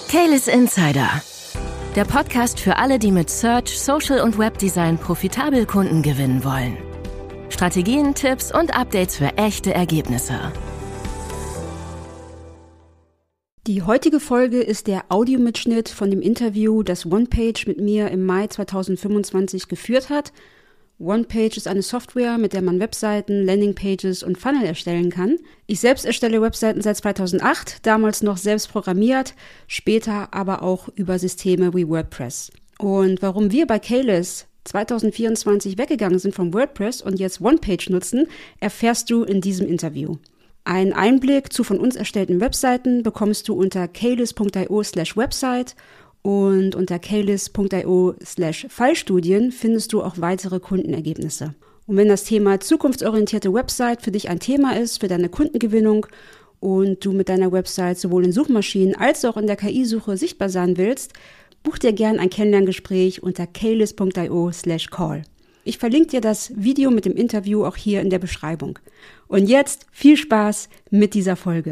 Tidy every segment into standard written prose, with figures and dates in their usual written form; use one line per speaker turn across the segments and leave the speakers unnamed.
Caelus Insider. Der Podcast für alle, die mit Search, Social und Webdesign profitabel Kunden gewinnen wollen. Strategien, Tipps und Updates für echte Ergebnisse.
Die heutige Folge ist der Audiomitschnitt von dem Interview, das OnePage mit mir im Mai 2025 geführt hat. OnePage ist eine Software, mit der man Webseiten, Landingpages und Funnel erstellen kann. Ich selbst erstelle Webseiten seit 2008, damals noch selbst programmiert, später aber auch über Systeme wie WordPress. Und warum wir bei Caelus 2024 weggegangen sind von WordPress und jetzt OnePage nutzen, erfährst du in diesem Interview. Einen Einblick zu von uns erstellten Webseiten bekommst du unter caelus.io/website und unter caelus.io/Fallstudien findest du auch weitere Kundenergebnisse. Und wenn das Thema zukunftsorientierte Website für dich ein Thema ist, für deine Kundengewinnung und du mit deiner Website sowohl in Suchmaschinen als auch in der KI-Suche sichtbar sein willst, buch dir gern ein Kennenlerngespräch unter caelus.io/call. Ich verlinke dir das Video mit dem Interview auch hier in der Beschreibung. Und jetzt viel Spaß mit dieser Folge.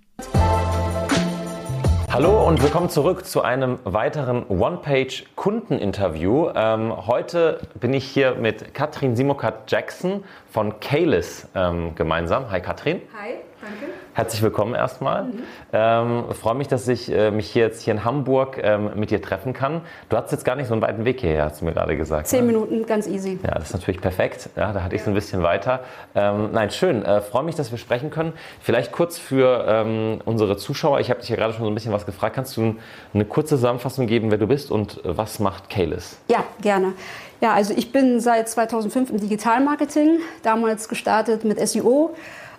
Hallo und willkommen zurück zu einem weiteren OnePage-Kundeninterview. Heute bin ich hier mit Katrin Simokat-Jackson von Caelus gemeinsam. Hi Katrin.
Hi, danke.
Herzlich willkommen erstmal. Freue mich, dass ich mich hier in Hamburg mit dir treffen kann. Du hattest jetzt gar nicht so einen weiten Weg hierher, hast du mir gerade gesagt.
10 Minuten, ganz easy.
Ja, das ist natürlich perfekt. Ja, da hatte ich es ein bisschen weiter. Schön. Freue mich, dass wir sprechen können. Vielleicht kurz für unsere Zuschauer. Ich habe dich ja gerade schon so ein bisschen was gefragt. Kannst du eine kurze Zusammenfassung geben, wer du bist und was macht Caelus?
Ja, gerne. Ja, also ich bin seit 2005 im Digitalmarketing, damals gestartet mit SEO.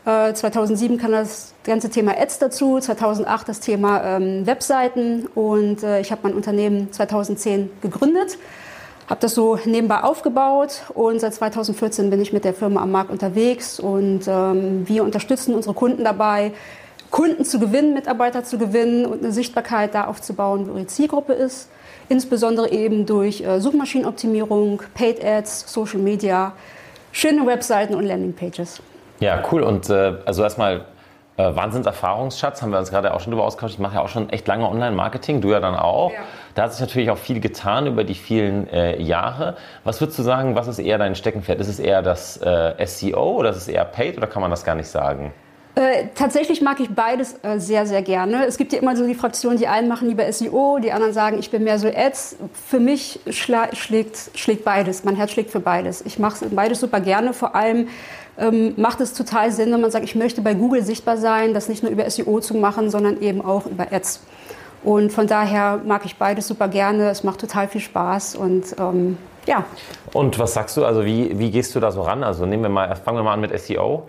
2007 kam das ganze Thema Ads dazu, 2008 das Thema Webseiten und ich habe mein Unternehmen 2010 gegründet, habe das so nebenbei aufgebaut und seit 2014 bin ich mit der Firma am Markt unterwegs und wir unterstützen unsere Kunden dabei, Kunden zu gewinnen, Mitarbeiter zu gewinnen und eine Sichtbarkeit da aufzubauen, wo ihre Zielgruppe ist, insbesondere eben durch Suchmaschinenoptimierung, Paid Ads, Social Media, schöne Webseiten und Landingpages.
Ja, cool. Und also erstmal Wahnsinnserfahrungsschatz, haben wir uns gerade auch schon drüber ausgetauscht. Ich mache ja auch schon echt lange Online-Marketing, du ja dann auch. Ja. Da hat sich natürlich auch viel getan über die vielen Jahre. Was würdest du sagen, was ist eher dein Steckenpferd? Ist es eher das SEO oder ist es eher Paid oder kann man das gar nicht sagen?
Tatsächlich mag ich beides sehr, sehr gerne. Es gibt ja immer so die Fraktionen, die einen machen lieber SEO, die anderen sagen, ich bin mehr so Ads. Für mich schlägt beides, mein Herz schlägt für beides. Ich mache beides super gerne, vor allem macht es total Sinn, wenn man sagt, ich möchte bei Google sichtbar sein, das nicht nur über SEO zu machen, sondern eben auch über Ads. Und von daher mag ich beides super gerne, es macht total viel Spaß und ja.
Und was sagst du, also wie gehst du da so ran? Also fangen wir mal an mit SEO.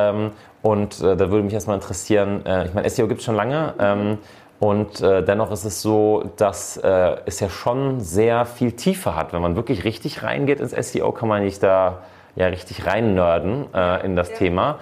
Und da würde mich erstmal interessieren, ich meine, SEO gibt es schon lange. Und dennoch ist es so, dass es ja schon sehr viel Tiefe hat. Wenn man wirklich richtig reingeht ins SEO, kann man nicht da ja richtig rein nerden in das Thema.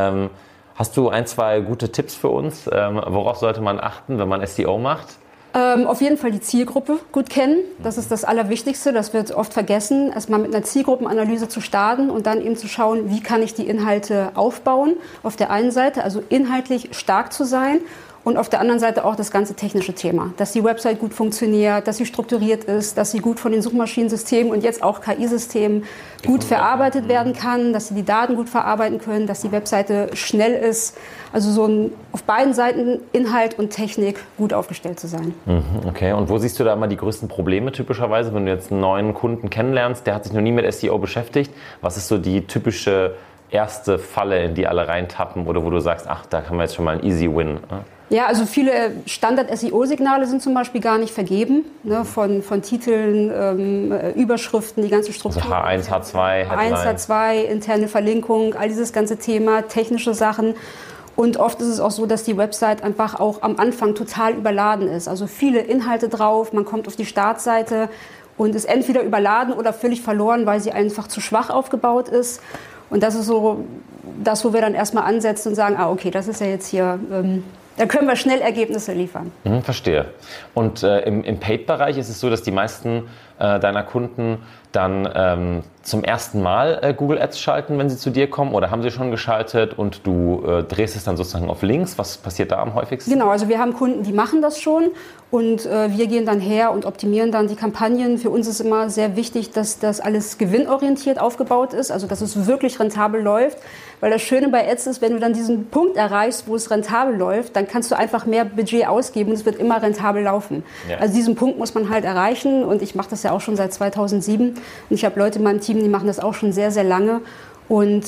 Hast du ein, zwei gute Tipps für uns? Worauf sollte man achten, wenn man SEO macht?
Auf jeden Fall die Zielgruppe gut kennen. Das ist das Allerwichtigste. Das wird oft vergessen. Erstmal mit einer Zielgruppenanalyse zu starten und dann eben zu schauen, wie kann ich die Inhalte aufbauen. Auf der einen Seite also inhaltlich stark zu sein. Und auf der anderen Seite auch das ganze technische Thema, dass die Website gut funktioniert, dass sie strukturiert ist, dass sie gut von den Suchmaschinensystemen und jetzt auch KI-Systemen gut verarbeitet werden kann, dass sie die Daten gut verarbeiten können, dass die Webseite schnell ist. Also so auf beiden Seiten Inhalt und Technik gut aufgestellt zu sein.
Okay, und wo siehst du da immer die größten Probleme typischerweise, wenn du jetzt einen neuen Kunden kennenlernst, der hat sich noch nie mit SEO beschäftigt? Was ist so die typische erste Falle, in die alle reintappen oder wo du sagst, ach, da haben wir jetzt schon mal einen Easy Win?
Ja, also viele Standard-SEO-Signale sind zum Beispiel gar nicht vergeben, ne, von Titeln, Überschriften, die ganze Struktur.
Also H1, H2,
Headline. H1, H2, interne Verlinkung, all dieses ganze Thema, technische Sachen. Und oft ist es auch so, dass die Website einfach auch am Anfang total überladen ist. Also viele Inhalte drauf, man kommt auf die Startseite und ist entweder überladen oder völlig verloren, weil sie einfach zu schwach aufgebaut ist. Und das ist so das, wo wir dann erstmal ansetzen und sagen, okay, das ist ja jetzt hier... Da können wir schnell Ergebnisse liefern.
Verstehe. Und im Paid-Bereich ist es so, dass die meisten deiner Kunden dann zum ersten Mal Google Ads schalten, wenn sie zu dir kommen, oder haben sie schon geschaltet und du drehst es dann sozusagen auf links? Was passiert da am häufigsten?
Genau, also wir haben Kunden, die machen das schon und wir gehen dann her und optimieren dann die Kampagnen. Für uns ist immer sehr wichtig, dass das alles gewinnorientiert aufgebaut ist, also dass es wirklich rentabel läuft, weil das Schöne bei Ads ist, wenn du dann diesen Punkt erreichst, wo es rentabel läuft, dann kannst du einfach mehr Budget ausgeben und es wird immer rentabel laufen. Ja. Also diesen Punkt muss man halt erreichen und ich mache das ja auch schon seit 2007 und ich habe Leute in meinem Team, die machen das auch schon sehr, sehr lange und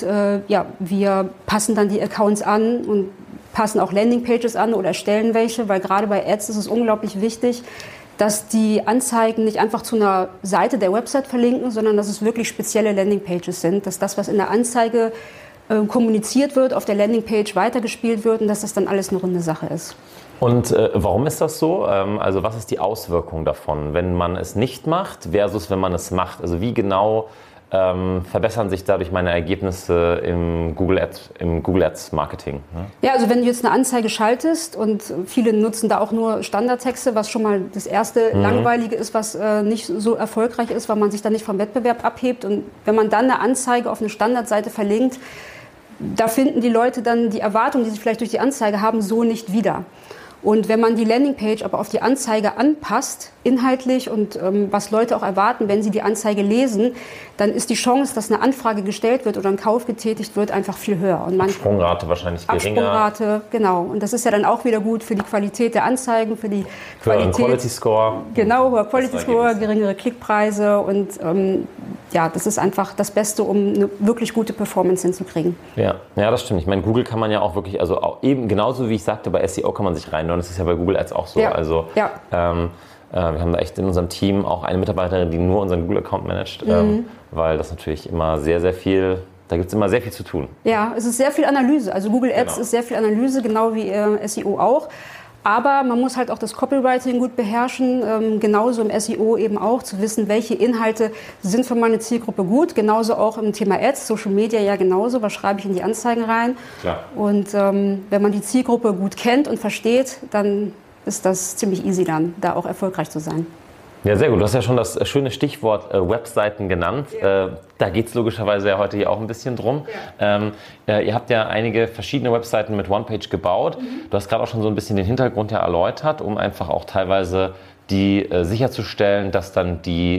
wir passen dann die Accounts an und passen auch Landingpages an oder erstellen welche, weil gerade bei Ads ist es unglaublich wichtig, dass die Anzeigen nicht einfach zu einer Seite der Website verlinken, sondern dass es wirklich spezielle Landingpages sind, dass das, was in der Anzeige kommuniziert wird, auf der Landingpage weitergespielt wird und dass das dann alles eine runde Sache ist.
Und warum ist das so? Also was ist die Auswirkung davon, wenn man es nicht macht versus wenn man es macht? Also wie genau verbessern sich dadurch meine Ergebnisse im Google Ads Marketing? Ne?
Ja, also wenn du jetzt eine Anzeige schaltest und viele nutzen da auch nur Standardtexte, was schon mal das erste Langweilige ist, was nicht so erfolgreich ist, weil man sich dann nicht vom Wettbewerb abhebt. Und wenn man dann eine Anzeige auf eine Standardseite verlinkt, da finden die Leute dann die Erwartungen, die sie vielleicht durch die Anzeige haben, so nicht wieder. Und wenn man die Landingpage aber auf die Anzeige anpasst, inhaltlich und was Leute auch erwarten, wenn sie die Anzeige lesen, dann ist die Chance, dass eine Anfrage gestellt wird oder ein Kauf getätigt wird, einfach viel höher. Und
Absprungrate wahrscheinlich geringer.
Absprungrate, genau. Und das ist ja dann auch wieder gut für die Qualität der Anzeigen, für die Qualität.
Quality Score.
Genau, hoher Quality Score, geringere Klickpreise und das ist einfach das Beste, um eine wirklich gute Performance hinzukriegen.
Ja, das stimmt. Ich meine, Google kann man ja auch wirklich, also auch eben genauso wie ich sagte, bei SEO kann man sich reinhören. Das ist ja bei Google Ads auch so.
Ja.
Also wir haben da echt in unserem Team auch eine Mitarbeiterin, die nur unseren Google-Account managt, weil das natürlich immer sehr, sehr viel, da gibt es immer sehr viel zu tun.
Ja, es ist sehr viel Analyse. Also Google Ads ist sehr viel Analyse, genau wie SEO auch. Aber man muss halt auch das Copywriting gut beherrschen, genauso im SEO eben auch, zu wissen, welche Inhalte sind für meine Zielgruppe gut. Genauso auch im Thema Ads, Social Media ja genauso, was schreibe ich in die Anzeigen rein.
Klar.
Und wenn man die Zielgruppe gut kennt und versteht, dann ist das ziemlich easy dann, da auch erfolgreich zu sein.
Ja, sehr gut. Du hast ja schon das schöne Stichwort Webseiten genannt. Ja. Da geht es logischerweise ja heute hier auch ein bisschen drum. Ja. Ihr habt ja einige verschiedene Webseiten mit OnePage gebaut. Du hast gerade auch schon so ein bisschen den Hintergrund ja erläutert, um einfach auch teilweise die sicherzustellen, dass dann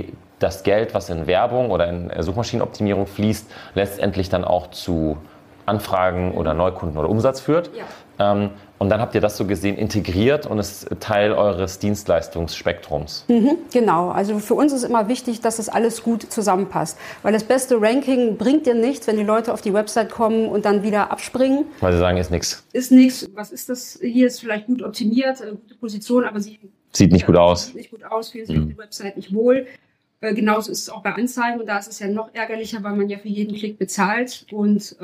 das Geld, was in Werbung oder in Suchmaschinenoptimierung fließt, letztendlich dann auch zu Anfragen oder Neukunden oder Umsatz führt. Ja. Und dann habt ihr das so gesehen integriert und ist Teil eures Dienstleistungsspektrums.
Genau, also für uns ist immer wichtig, dass das alles gut zusammenpasst. Weil das beste Ranking bringt dir nichts, wenn die Leute auf die Website kommen und dann wieder abspringen.
Weil sie sagen, ist nichts.
Ist nichts. Was ist das? Hier ist vielleicht gut optimiert, gute Position, aber sie
sieht nicht gut aus.
Sieht nicht gut aus, fühlt sich auf die Website nicht wohl. Genauso ist es auch bei Anzeigen und da ist es ja noch ärgerlicher, weil man ja für jeden Klick bezahlt und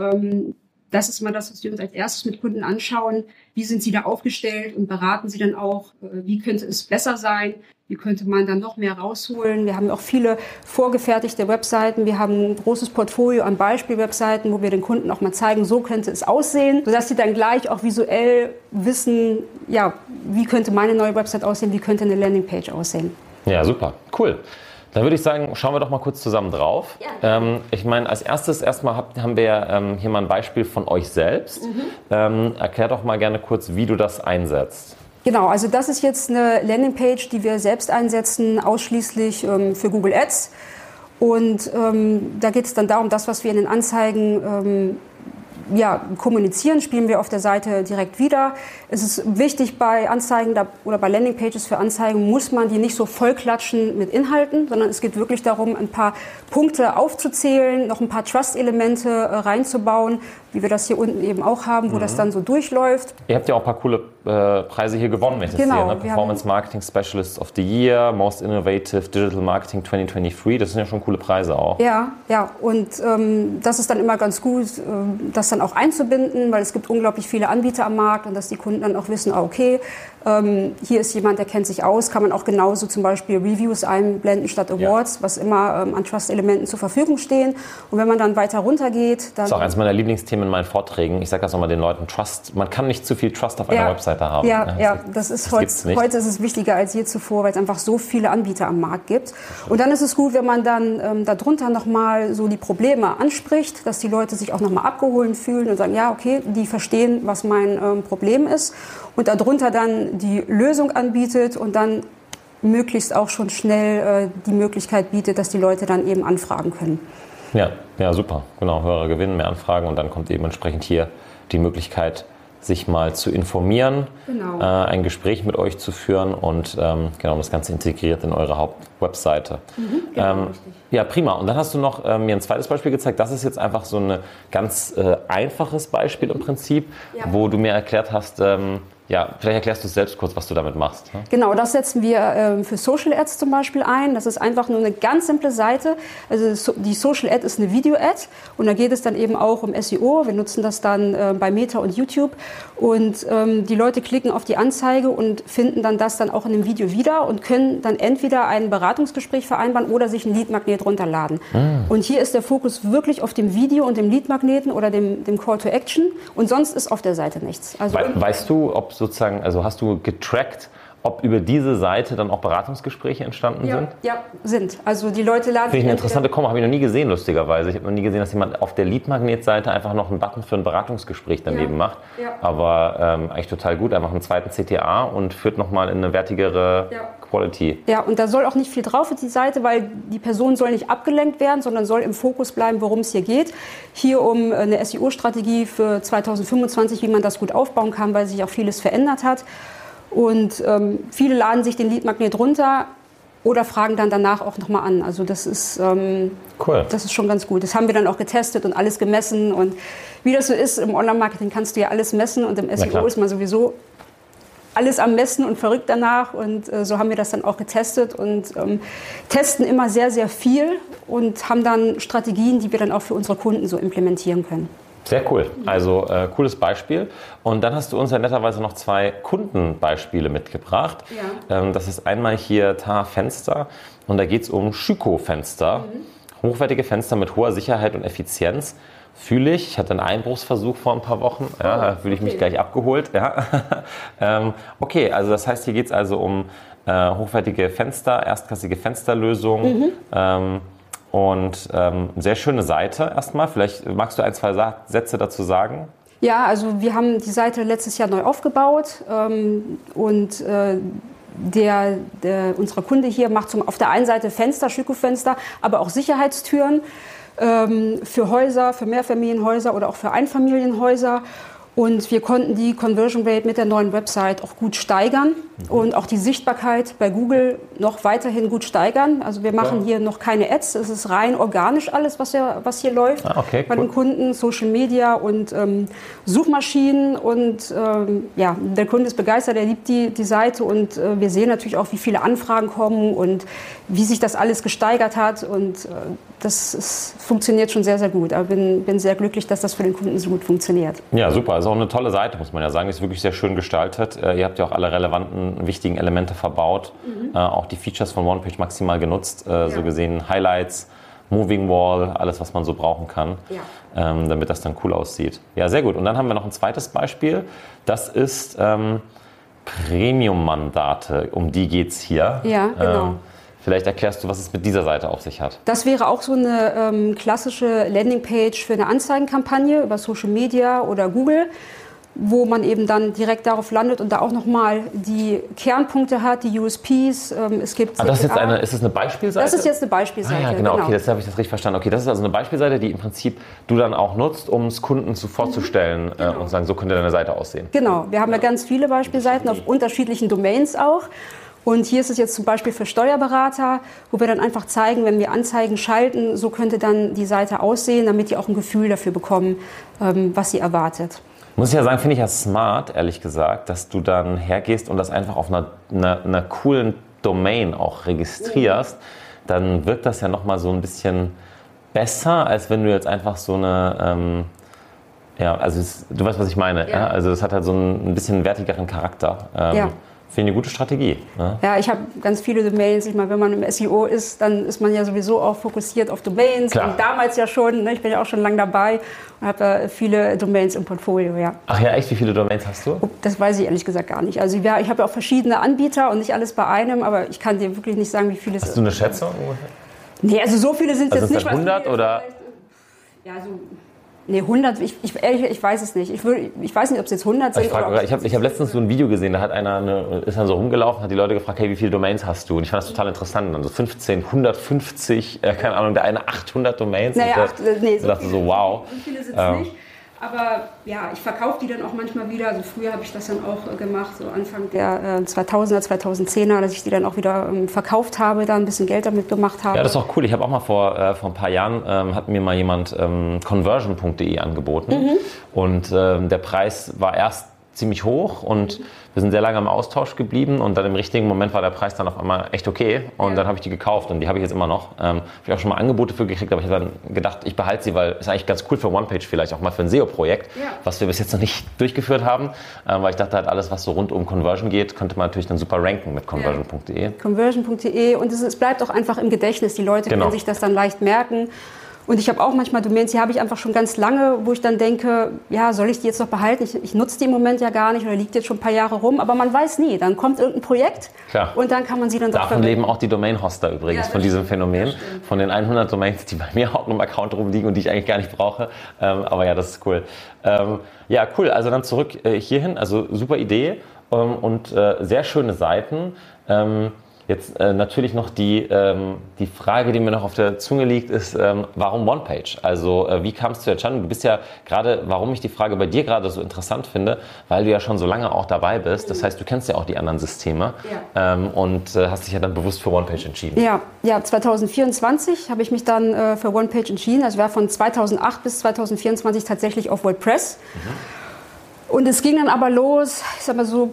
das ist mal das, was wir uns als erstes mit Kunden anschauen. Wie sind sie da aufgestellt und beraten sie dann auch, wie könnte es besser sein? Wie könnte man dann noch mehr rausholen? Wir haben auch viele vorgefertigte Webseiten. Wir haben ein großes Portfolio an Beispiel-Webseiten, wo wir den Kunden auch mal zeigen, so könnte es aussehen, sodass sie dann gleich auch visuell wissen, ja, wie könnte meine neue Website aussehen, wie könnte eine Landingpage aussehen.
Ja, super, cool. Dann würde ich sagen, schauen wir doch mal kurz zusammen drauf. Ja. Ich meine, als erstes erstmal haben wir hier mal ein Beispiel von euch selbst. Erklär doch mal gerne kurz, wie du das einsetzt.
Genau, also das ist jetzt eine Landingpage, die wir selbst einsetzen, ausschließlich für Google Ads. Und da geht es dann darum, das, was wir in den Anzeigen kommunizieren, spielen wir auf der Seite direkt wieder. Es ist wichtig bei Anzeigen oder bei Landingpages für Anzeigen, muss man die nicht so vollklatschen mit Inhalten, sondern es geht wirklich darum, ein paar Punkte aufzuzählen, noch ein paar Trust-Elemente reinzubauen, wie wir das hier unten eben auch haben, wo das dann so durchläuft.
Ihr habt ja auch ein paar coole Preise hier gewonnen, wenn ich das sehe. Ne? Performance Marketing Specialist of the Year, Most Innovative Digital Marketing 2023. Das sind ja schon coole Preise auch.
Ja, und das ist dann immer ganz gut, das dann auch einzubinden, weil es gibt unglaublich viele Anbieter am Markt und dass die Kunden dann auch wissen, okay, Hier ist jemand, der kennt sich aus, kann man auch genauso zum Beispiel Reviews einblenden statt Awards, was immer an Trust-Elementen zur Verfügung stehen. Und wenn man dann weiter runtergeht, dann...
Das ist auch eines meiner Lieblingsthemen in meinen Vorträgen. Ich sage das nochmal den Leuten, Trust, man kann nicht zu viel Trust auf einer Webseite haben.
Das ist heute ist es wichtiger als je zuvor, weil es einfach so viele Anbieter am Markt gibt. Und dann ist es gut, wenn man dann darunter nochmal so die Probleme anspricht, dass die Leute sich auch nochmal abgeholt fühlen und sagen, ja, okay, die verstehen, was mein Problem ist. Und darunter dann die Lösung anbietet und dann möglichst auch schon schnell die Möglichkeit bietet, dass die Leute dann eben anfragen können.
Ja, super. Genau, höhere Gewinn, mehr Anfragen und dann kommt eben entsprechend hier die Möglichkeit, sich mal zu informieren, ein Gespräch mit euch zu führen und das Ganze integriert in eure Hauptwebseite. Ja, prima. Und dann hast du noch mir ein zweites Beispiel gezeigt. Das ist jetzt einfach so ein ganz einfaches Beispiel im Prinzip, wo du mir erklärt hast, vielleicht erklärst du es selbst kurz, was du damit machst. Ne?
Genau, das setzen wir für Social Ads zum Beispiel ein. Das ist einfach nur eine ganz simple Seite. Also die Social Ad ist eine Video-Ad und da geht es dann eben auch um SEO. Wir nutzen das dann bei Meta und YouTube und die Leute klicken auf die Anzeige und finden dann das dann auch in dem Video wieder und können dann entweder ein Beratungsgespräch vereinbaren oder sich ein Lead-Magnet runterladen. Und hier ist der Fokus wirklich auf dem Video und dem Lead-Magneten oder dem Call to Action und sonst ist auf der Seite nichts. Also
weißt du, ob sozusagen, also hast du getrackt, ob über diese Seite dann auch Beratungsgespräche entstanden sind?
Ja, sind. Also die Leute laden...
Finde ich eine interessante Komma, habe ich noch nie gesehen, lustigerweise. Ich habe noch nie gesehen, dass jemand auf der Lead-Magnet-Seite einfach noch einen Button für ein Beratungsgespräch daneben macht. Ja. Aber eigentlich total gut, einfach einen zweiten CTA und führt nochmal in eine wertigere Quality. Ja, und da soll auch nicht viel drauf auf die Seite, weil die Person soll nicht abgelenkt werden, sondern soll im Fokus bleiben, worum es hier geht. Hier um eine SEO-Strategie für 2025, wie man das gut aufbauen kann, weil sich auch vieles verändert hat. Und viele laden sich den Lead-Magnet runter oder fragen dann danach auch nochmal an. Also das ist, cool.
Das ist schon ganz gut. Das haben wir dann auch getestet und alles gemessen. Und wie das so ist, im Online-Marketing kannst du ja alles messen und im SEO ist man sowieso alles am Messen und verrückt danach. Und so haben wir das dann auch getestet und testen immer sehr, sehr viel und haben dann Strategien, die wir dann auch für unsere Kunden so implementieren können.
Sehr cool. Also cooles Beispiel. Und dann hast du uns ja netterweise noch 2 Kundenbeispiele mitgebracht. Ja. Das ist einmal hier Taha Fenster und da geht es um Schüko-Fenster. Hochwertige Fenster mit hoher Sicherheit und Effizienz. Fühle ich. Ich hatte einen Einbruchsversuch vor ein paar Wochen. Ja, da fühle ich mich gleich abgeholt. Ja. Okay, also das heißt, hier geht es also um hochwertige Fenster, erstklassige Fensterlösungen. Und sehr schöne Seite erstmal. Vielleicht magst du 1, 2 Sätze dazu sagen?
Ja, also wir haben die Seite letztes Jahr neu aufgebaut und unser Kunde hier macht auf der einen Seite Fenster, Schüko-Fenster, aber auch Sicherheitstüren für Häuser, für Mehrfamilienhäuser oder auch für Einfamilienhäuser. Und wir konnten die Conversion Rate mit der neuen Website auch gut steigern und auch die Sichtbarkeit bei Google noch weiterhin gut steigern. Also wir machen hier noch keine Ads, es ist rein organisch alles, was hier läuft bei den Kunden, Social Media und Suchmaschinen. Und der Kunde ist begeistert, er liebt die Seite und wir sehen natürlich auch, wie viele Anfragen kommen und wie sich das alles gesteigert hat. Und funktioniert schon sehr, sehr gut. Aber bin sehr glücklich, dass das für den Kunden so gut funktioniert.
Ja, super. Ist auch eine tolle Seite, muss man ja sagen. Ist wirklich sehr schön gestaltet. Ihr habt ja auch alle relevanten, wichtigen Elemente verbaut. Auch die Features von OnePage maximal genutzt. So gesehen Highlights, Moving Wall, alles, was man so brauchen kann, damit das dann cool aussieht. Ja, sehr gut. Und dann haben wir noch ein zweites Beispiel. Das ist Premium-Mandate. Um die geht es hier.
Ja, genau.
Vielleicht erklärst du, was es mit dieser Seite auf sich hat.
Das wäre auch so eine klassische Landingpage für eine Anzeigenkampagne über Social Media oder Google, wo man eben dann direkt darauf landet und da auch nochmal die Kernpunkte hat, die USPs. Es gibt
ist das eine Beispielseite?
Das ist jetzt eine Beispielseite.
Ja, genau. Okay, das habe ich das richtig verstanden. Okay, das ist also eine Beispielseite, die im Prinzip du dann auch nutzt, um es Kunden vorzustellen und zu sagen, so könnte deine Seite aussehen.
Genau, wir haben ja ganz viele Beispielseiten auf unterschiedlichen Domains auch. Und hier ist es jetzt zum Beispiel für Steuerberater, wo wir dann einfach zeigen, wenn wir Anzeigen schalten, so könnte dann die Seite aussehen, damit die auch ein Gefühl dafür bekommen, was sie erwartet.
Muss ich ja sagen, finde ich ja smart, ehrlich gesagt, dass du dann hergehst und das einfach auf einer coolen Domain auch registrierst. Dann wirkt das ja nochmal so ein bisschen besser, als wenn du jetzt einfach so eine... du weißt, was ich meine. Ja. Also es hat halt so ein bisschen wertigeren Charakter. Finde ich eine gute Strategie. Ne?
Ja, ich habe ganz viele Domains. Ich meine, wenn man im SEO ist, dann ist man ja sowieso auch fokussiert auf Domains.
Klar.
Und damals ja schon, ne? Ich bin ja auch schon lange dabei und habe da viele Domains im Portfolio, ja.
Ach ja, echt? Wie viele Domains hast du?
Das weiß ich ehrlich gesagt gar nicht. Also ja, ich habe ja auch verschiedene Anbieter und nicht alles bei einem, aber ich kann dir wirklich nicht sagen, wie viele es sind.
Hast du eine Schätzung ungefähr?
Nee, also so viele sind es
Also
jetzt
sind
nicht.
das 100 oder?
Ja, so... Nee, 100, ich weiß es nicht. Ich weiß nicht, ob es jetzt 100 sind.
Ich hab letztens so ein Video gesehen, da hat ist dann so rumgelaufen, hat die Leute gefragt, hey, wie viele Domains hast du? Und ich fand das total interessant. Also 15, 150, keine Ahnung, der eine 800 Domains.
Naja,
ich dachte so, wow.
So viele sind es nicht. Aber ja, ich verkaufe die dann auch manchmal wieder. Also früher habe ich das dann auch gemacht, so Anfang der 2000er, 2010er, dass ich die dann auch wieder verkauft habe, da ein bisschen Geld damit gemacht habe.
Ja, das ist auch cool. Ich habe auch mal vor ein paar Jahren, hat mir mal jemand conversion.de angeboten. Und der Preis war erst ziemlich hoch und wir sind sehr lange im Austausch geblieben und dann im richtigen Moment war der Preis dann auf einmal echt okay und dann habe ich die gekauft und die habe ich jetzt immer noch. Habe ich auch schon mal Angebote für gekriegt, aber ich habe dann gedacht, ich behalte sie, weil es ist eigentlich ganz cool für OnePage vielleicht auch mal für ein SEO-Projekt, was wir bis jetzt noch nicht durchgeführt haben, weil ich dachte halt alles, was so rund um Conversion geht, könnte man natürlich dann super ranken mit conversion.de.
Conversion.de und es bleibt auch einfach im Gedächtnis, die Leute können sich das dann leicht merken. Und ich habe auch manchmal Domains, die habe ich einfach schon ganz lange, wo ich dann denke, ja, soll ich die jetzt noch behalten? Ich nutze die im Moment ja gar nicht oder liegt jetzt schon ein paar Jahre rum, aber man weiß nie. Dann kommt irgendein Projekt und dann kann man sie dann doch
Davon leben auch die Domain-Hoster übrigens, von diesem Phänomen. Von den 100 Domains, die bei mir auch im Account rumliegen und die ich eigentlich gar nicht brauche. Aber ja, das ist cool. Ja, cool. Also dann zurück hierhin. Also super Idee und sehr schöne Seiten. Jetzt natürlich noch die Frage, die mir noch auf der Zunge liegt, ist, warum OnePage? Also wie kam es zu der Entscheidung? Du bist ja gerade, warum ich die Frage bei dir gerade so interessant finde, weil du ja schon so lange auch dabei bist. Das heißt, du kennst ja auch die anderen Systeme und hast dich ja dann bewusst für OnePage entschieden.
Ja, 2024 habe ich mich dann für OnePage entschieden. Also ich war von 2008 bis 2024 tatsächlich auf WordPress. Und es ging dann aber los, ich sag mal so,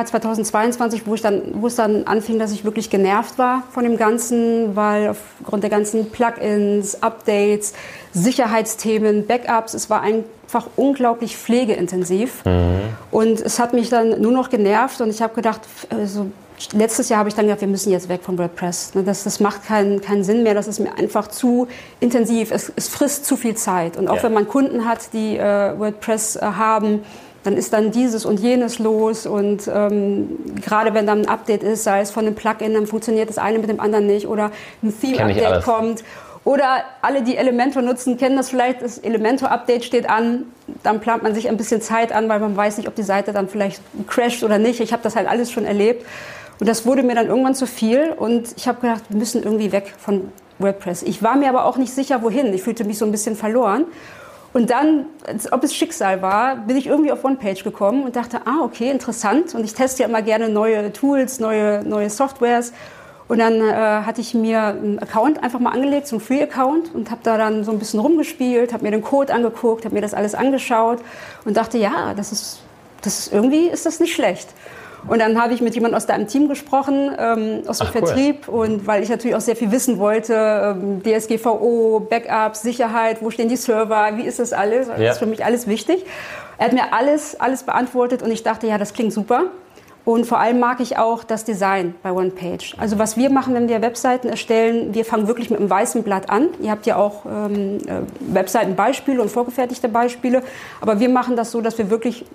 2022, wo es dann anfing, dass ich wirklich genervt war von dem Ganzen, weil aufgrund der ganzen Plugins, Updates, Sicherheitsthemen, Backups, es war einfach unglaublich pflegeintensiv. Und es hat mich dann nur noch genervt und ich habe gedacht, letztes Jahr habe ich dann gedacht, wir müssen jetzt weg von WordPress. Das macht keinen Sinn mehr, das ist mir einfach zu intensiv, es frisst zu viel Zeit. Und auch wenn man Kunden hat, die WordPress haben, dann ist dann dieses und jenes los und gerade wenn dann ein Update ist, sei es von einem Plugin, dann funktioniert das eine mit dem anderen nicht oder ein Theme-Update kommt. Oder alle, die Elementor nutzen, kennen das vielleicht, das Elementor-Update steht an, dann plant man sich ein bisschen Zeit an, weil man weiß nicht, ob die Seite dann vielleicht crasht oder nicht. Ich habe das halt alles schon erlebt und das wurde mir dann irgendwann zu viel und ich habe gedacht, wir müssen irgendwie weg von WordPress. Ich war mir aber auch nicht sicher, wohin. Ich fühlte mich so ein bisschen verloren. Und dann, als ob es Schicksal war, bin ich irgendwie auf OnePage gekommen und dachte, okay, interessant. Und ich teste ja immer gerne neue Tools, neue Softwares. Und dann hatte ich mir einen Account einfach mal angelegt, so einen Free-Account und habe da dann so ein bisschen rumgespielt, habe mir den Code angeguckt, habe mir das alles angeschaut und dachte, ja, irgendwie ist das nicht schlecht. Und dann habe ich mit jemandem aus deinem Team gesprochen, aus dem Vertrieb. Cool. Und weil ich natürlich auch sehr viel wissen wollte, DSGVO, Backups, Sicherheit, wo stehen die Server, wie ist das alles? Das ist für mich alles wichtig. Er hat mir alles beantwortet und ich dachte, ja, das klingt super. Und vor allem mag ich auch das Design bei OnePage. Also was wir machen, wenn wir Webseiten erstellen, wir fangen wirklich mit einem weißen Blatt an. Ihr habt ja auch Webseitenbeispiele und vorgefertigte Beispiele. Aber wir machen das so, dass wir wirklich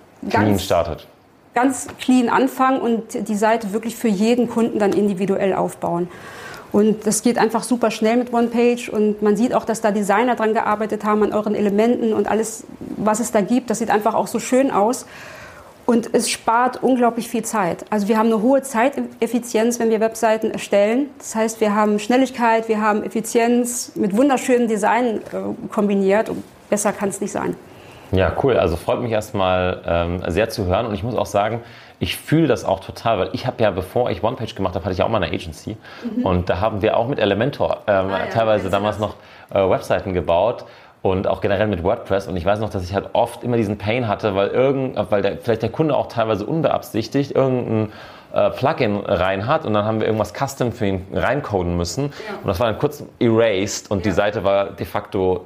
ganz clean anfangen und die Seite wirklich für jeden Kunden dann individuell aufbauen. Und das geht einfach super schnell mit OnePage und man sieht auch, dass da Designer dran gearbeitet haben an euren Elementen und alles, was es da gibt. Das sieht einfach auch so schön aus und es spart unglaublich viel Zeit. Also wir haben eine hohe Zeiteffizienz, wenn wir Webseiten erstellen. Das heißt, wir haben Schnelligkeit, wir haben Effizienz mit wunderschönem Design kombiniert und besser kann es nicht sein.
Ja, cool. Also freut mich erstmal sehr zu hören und ich muss auch sagen, ich fühle das auch total, weil ich habe ja, bevor ich OnePage gemacht habe, hatte ich ja auch mal eine Agency und da haben wir auch mit Elementor teilweise damals noch Webseiten gebaut und auch generell mit WordPress und ich weiß noch, dass ich halt oft immer diesen Pain hatte, weil vielleicht der Kunde auch teilweise unbeabsichtigt irgendein Plugin rein hat und dann haben wir irgendwas Custom für ihn reincoden müssen und das war dann kurz erased und die Seite war de facto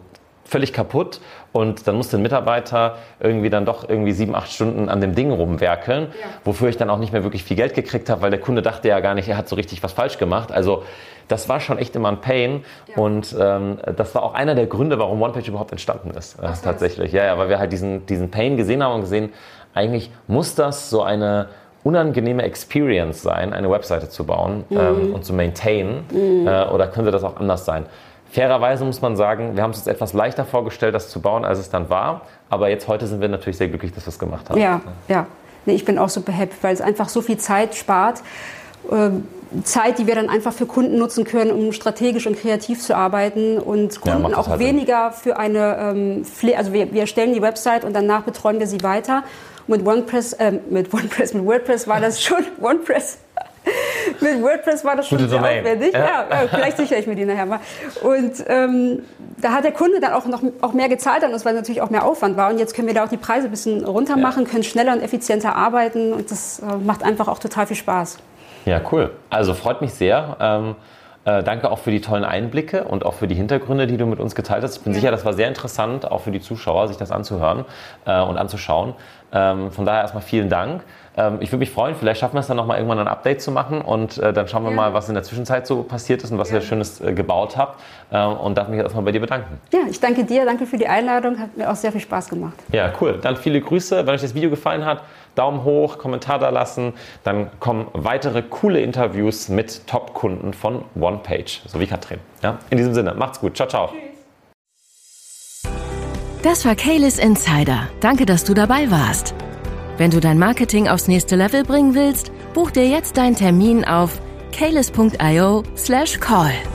völlig kaputt und dann musste ein Mitarbeiter irgendwie dann doch 7-8 Stunden an dem Ding rumwerkeln, wofür ich dann auch nicht mehr wirklich viel Geld gekriegt habe, weil der Kunde dachte ja gar nicht, er hat so richtig was falsch gemacht. Also das war schon echt immer ein Pain und das war auch einer der Gründe, warum OnePage überhaupt entstanden ist, tatsächlich. Ja, weil wir halt diesen Pain gesehen haben und gesehen, eigentlich muss das so eine unangenehme Experience sein, eine Webseite zu bauen und zu maintainen, oder könnte das auch anders sein? Fairerweise muss man sagen, wir haben es uns etwas leichter vorgestellt, das zu bauen, als es dann war. Aber heute sind wir natürlich sehr glücklich, dass wir es gemacht haben.
Ja. Nee, ich bin auch super happy, weil es einfach so viel Zeit spart. Zeit, die wir dann einfach für Kunden nutzen können, um strategisch und kreativ zu arbeiten und Kunden auch weniger für eine also wir erstellen die Website und danach betreuen wir sie weiter. Mit WordPress war das schon Mit WordPress war das schon sehr aufwendig. Ja, vielleicht sichere ich mir die nachher mal. Und da hat der Kunde dann auch mehr gezahlt an uns, weil natürlich auch mehr Aufwand war. Und jetzt können wir da auch die Preise ein bisschen runter machen, können schneller und effizienter arbeiten. Und das macht einfach auch total viel Spaß.
Ja, cool. Also freut mich sehr. Danke auch für die tollen Einblicke und auch für die Hintergründe, die du mit uns geteilt hast. Ich bin sicher, das war sehr interessant, auch für die Zuschauer, sich das anzuhören und anzuschauen. Von daher erstmal vielen Dank. Ich würde mich freuen, vielleicht schaffen wir es dann nochmal irgendwann ein Update zu machen und dann schauen wir mal, was in der Zwischenzeit so passiert ist und was ihr Schönes gebaut habt und darf mich jetzt erstmal bei dir bedanken.
Ja, ich danke dir, danke für die Einladung, hat mir auch sehr viel Spaß gemacht.
Ja, cool. Dann viele Grüße. Wenn euch das Video gefallen hat, Daumen hoch, Kommentar da lassen, dann kommen weitere coole Interviews mit Top-Kunden von OnePage, so wie Katrin. Ja? In diesem Sinne, macht's gut. Ciao, ciao. Tschüss.
Das war Caelus Insider. Danke, dass du dabei warst. Wenn du dein Marketing aufs nächste Level bringen willst, buch dir jetzt deinen Termin auf caelus.io/call.